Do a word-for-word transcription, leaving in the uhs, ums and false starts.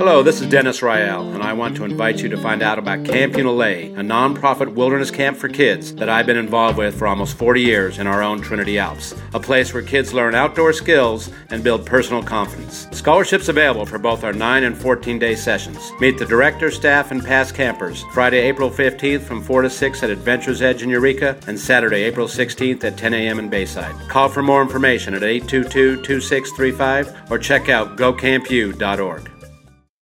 Hello, this is Dennis Rael, and I want to invite you to find out about Camp Unilay, a non-profit wilderness camp for kids that I've been involved with for almost forty years in our own Trinity Alps, a place where kids learn outdoor skills and build personal confidence. Scholarships available for both our nine and fourteen-day sessions. Meet the director, staff, and past campers Friday, April fifteenth from four to six at Adventure's Edge in Eureka and Saturday, April sixteenth at ten a.m. in Bayside. Call for more information at eight two two, two six three five or check out go camp u dot org.